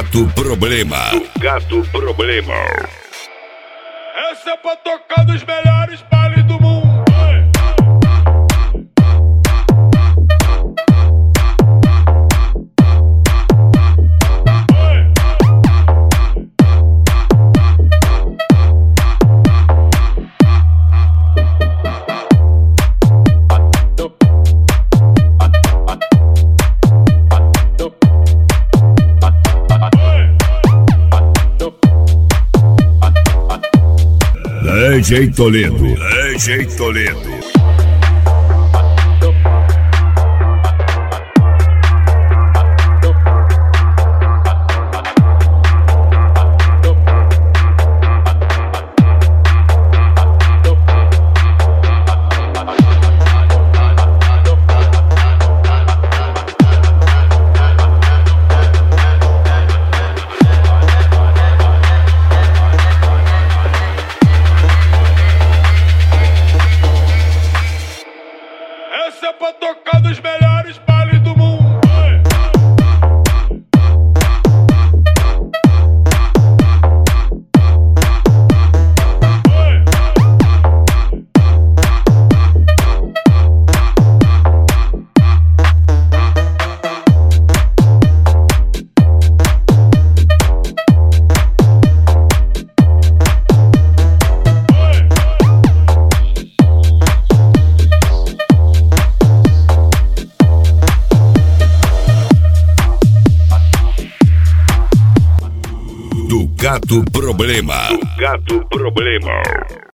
Gato Problema. Do Gato Problema. Essa é pra tocar nos melhores bailes do mundo. DJ Toledo. DJ Toledo. Essa é pra tocar nos melhores bailes do mundo. Do Gato Problema. Do Gato Problema.